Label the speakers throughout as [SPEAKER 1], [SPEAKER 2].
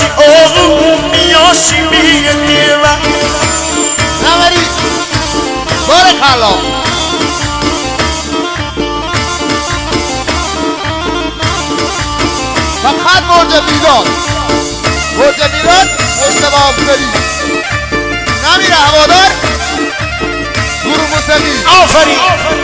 [SPEAKER 1] چی آقو میاشی میدی و
[SPEAKER 2] نوری بارکالله فقط برج میلاد مجتبی آفری نمیره هوادار گروه موسیقی
[SPEAKER 1] آفرین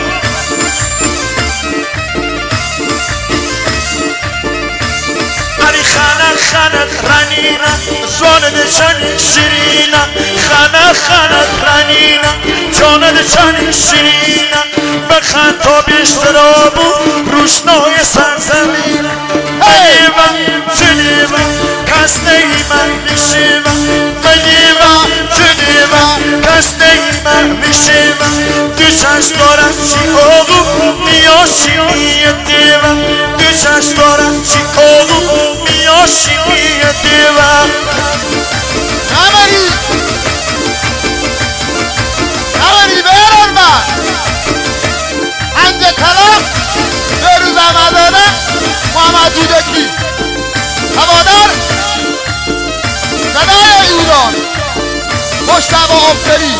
[SPEAKER 1] علی خنق رنینا زوانه چنین شیرینا خنق رنینا جانه چنین شیرینا بخند تا بیشترابو روشنای سرزمین ایوان جنیوان کس نیمن میشیوان ایوان جنیوان کس نیمن میشیوان دو چشم دارم چی آقو میاشی میدیوان دو چشم دارم چی آقو میاشی میدیوان
[SPEAKER 2] نوری برن من هنج کلام بروز احمدزاده محمد دودکی هوادار صدای ایران مجتبی آفری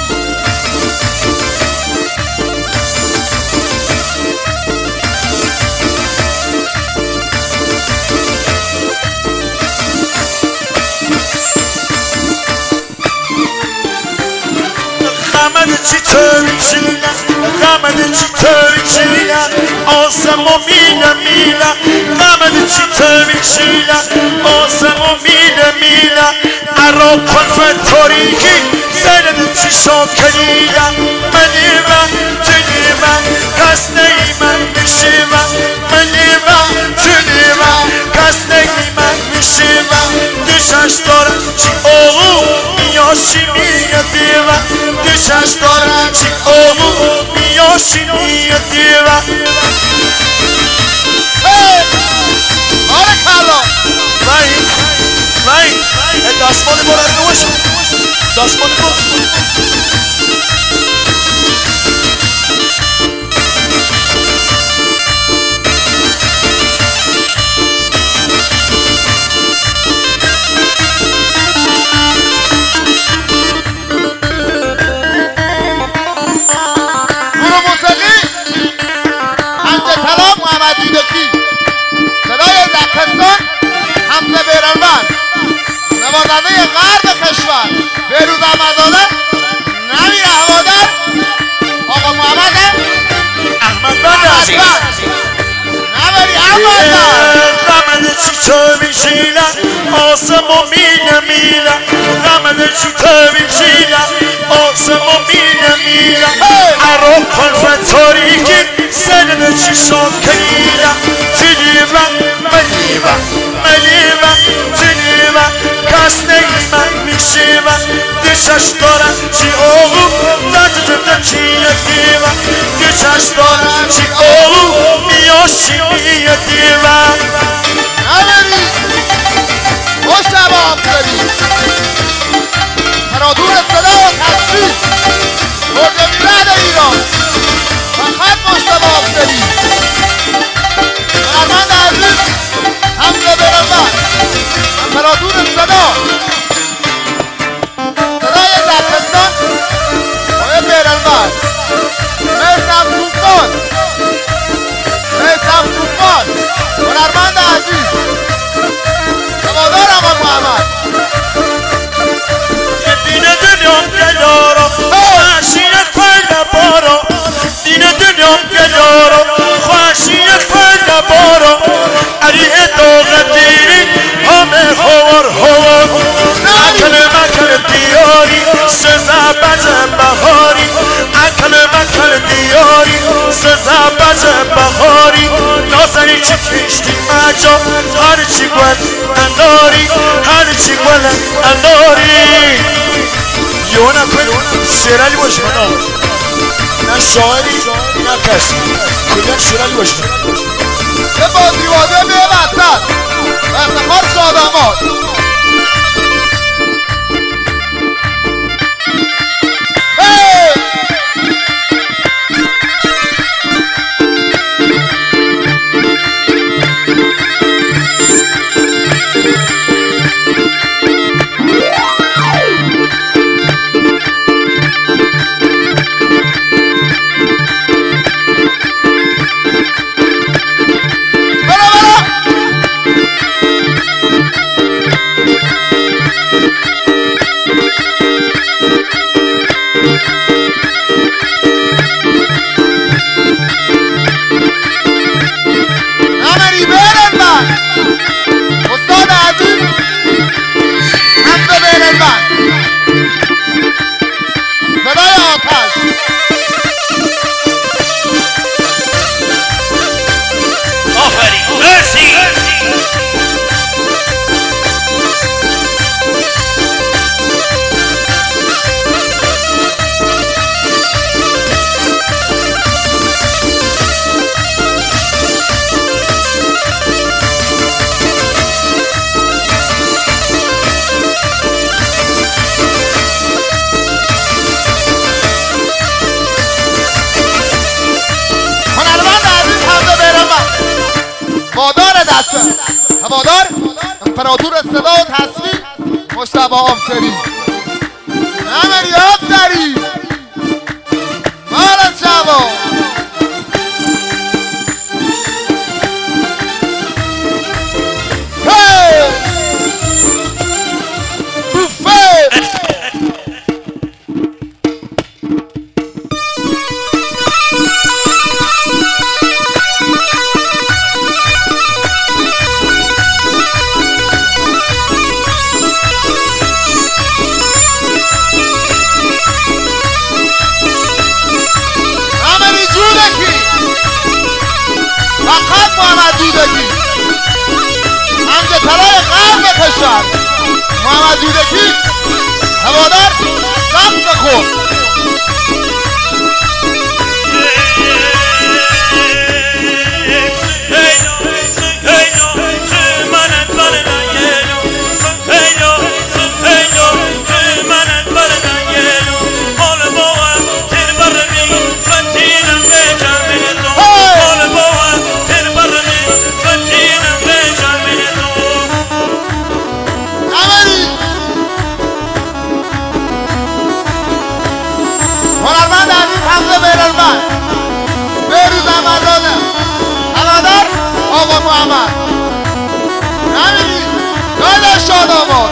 [SPEAKER 1] چی تریشینا غمد چی تریشینا آسمو مینا غمد چی تریشینا آسمو مینا عراق کن تاریکی زند چی شاکرینا منیما جنیما کس نیمن میشیما منیما جنیما کس نیمن میشیما دو چشم دارم چی آقو میاشی میدیوان دو چشم دارم چی آقو میاشی میدیوان
[SPEAKER 2] بارکالله
[SPEAKER 1] وای دستمال بلند نوشم دستمال بلند
[SPEAKER 2] حمزه بیرانوند نوازنده غرب کشور بهروز احمدزاده نمیره هوادار آقا محمد
[SPEAKER 1] احمد بند عزیز
[SPEAKER 2] نبری احمد
[SPEAKER 1] غمد چی تو میشینا آسمو مینا غمد چی تو میشینا آسمو مینا عراق کن تاریکی زند چی شاکرینا جنیوان ملیوان جنیوان کس نیمن میشیوان دو چشم دارم چی آقو ندیدم چی یکیوان دو چشم دارم چی آقو میاشی میدیوان
[SPEAKER 2] نبری مجتبی آفری ترادور صدا و تصویر برج میلاد ایران فقط مجتبی آفری هنرمند عزیز حمزه بیرانوند امپراتور صدای لکستان آقای بیرانوند میثم طوفان هنرمند عزیز هوادار آقا محمد
[SPEAKER 1] دین دنیام گلارا خوشیت پر نبارا دین دنیام گلارا خوشیت پر نبارا علیه داغ دیری همه هوار اکل دیاری سزا بز بهاری اکل دیاری سزا بز بهاری نازنی چی کشتی مجا هرچی گل انداری هرچی گل انداری یونا کن شیرالی باش من نه شاعری نه کسی کلن شیرالی باش من
[SPEAKER 2] یه بازیواده به وسط و افتخار شاداماد هوادار امپراتور صدا و تصویر مجتبی آفسری نمری آفسری مال جوان محمد دودکی هوادار سخت خورد آقا محمد نمیدید داداش شاداباد